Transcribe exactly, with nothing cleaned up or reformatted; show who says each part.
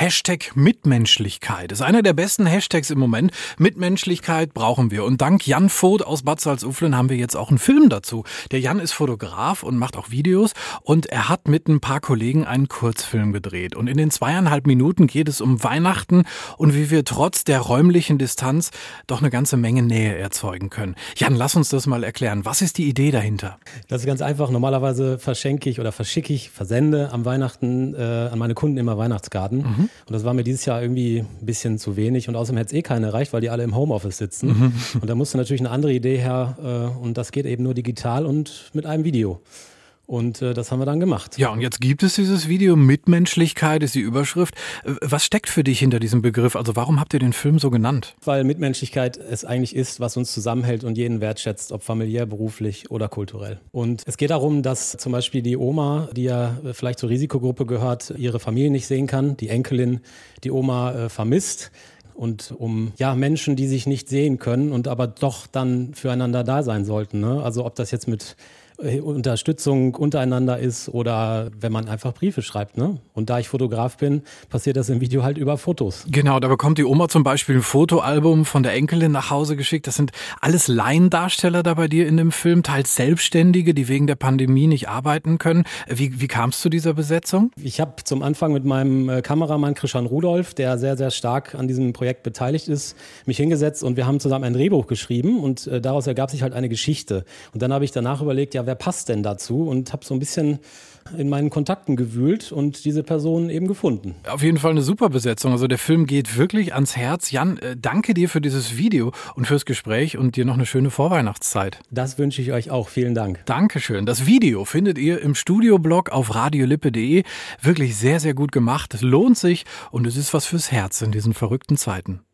Speaker 1: Hashtag Mitmenschlichkeit ist einer der besten Hashtags im Moment. Mitmenschlichkeit brauchen wir. Und dank Jan Voth aus Bad Salzuflen haben wir jetzt auch einen Film dazu. Der Jan ist Fotograf und macht auch Videos. Und er hat mit ein paar Kollegen einen Kurzfilm gedreht. Und in den zweieinhalb Minuten geht es um Weihnachten und wie wir trotz der räumlichen Distanz doch eine ganze Menge Nähe erzeugen können. Jan, lass uns das mal erklären. Was ist die Idee dahinter?
Speaker 2: Das ist ganz einfach. Normalerweise verschenke ich oder verschicke ich, versende am Weihnachten äh, an meine Kunden immer Weihnachtskarten. Mhm. Und das war mir dieses Jahr irgendwie ein bisschen zu wenig. Und außerdem hätte es eh keiner erreicht, weil die alle im Homeoffice sitzen. Mhm. Und da musste natürlich eine andere Idee her. Äh, und das geht eben nur digital und mit einem Video. Und äh, das haben wir dann gemacht.
Speaker 1: Ja, und jetzt gibt es dieses Video. Mitmenschlichkeit ist die Überschrift. Was steckt für dich hinter diesem Begriff? Also warum habt ihr den Film so genannt?
Speaker 2: Weil Mitmenschlichkeit es eigentlich ist, was uns zusammenhält und jeden wertschätzt, ob familiär, beruflich oder kulturell. Und es geht darum, dass zum Beispiel die Oma, die ja vielleicht zur Risikogruppe gehört, ihre Familie nicht sehen kann, die Enkelin die Oma äh, vermisst. Und um ja Menschen, die sich nicht sehen können und aber doch dann füreinander da sein sollten. Ne? Also ob das jetzt mit Unterstützung untereinander ist oder wenn man einfach Briefe schreibt. Ne? Und da ich Fotograf bin, passiert das im Video halt über Fotos.
Speaker 1: Genau, da bekommt die Oma zum Beispiel ein Fotoalbum von der Enkelin nach Hause geschickt. Das sind alles Laiendarsteller da bei dir in dem Film, teils Selbstständige, die wegen der Pandemie nicht arbeiten können. Wie, wie kam es zu dieser Besetzung?
Speaker 2: Ich habe zum Anfang mit meinem Kameramann Christian Rudolph, der sehr, sehr stark an diesem Projekt beteiligt ist, mich hingesetzt und wir haben zusammen ein Drehbuch geschrieben und äh, daraus ergab sich halt eine Geschichte. Und dann habe ich danach überlegt, ja, wer passt denn dazu? Und habe so ein bisschen in meinen Kontakten gewühlt und diese Person eben gefunden.
Speaker 1: Auf jeden Fall eine super Besetzung. Also der Film geht wirklich ans Herz. Jan, äh, danke dir für dieses Video und fürs Gespräch und dir noch eine schöne Vorweihnachtszeit.
Speaker 2: Das wünsche ich euch auch. Vielen Dank.
Speaker 1: Dankeschön. Das Video findet ihr im Studioblog auf radiolippe punkt de. Wirklich sehr, sehr gut gemacht. Es lohnt sich und es ist was fürs Herz in diesen verrückten Zeiten.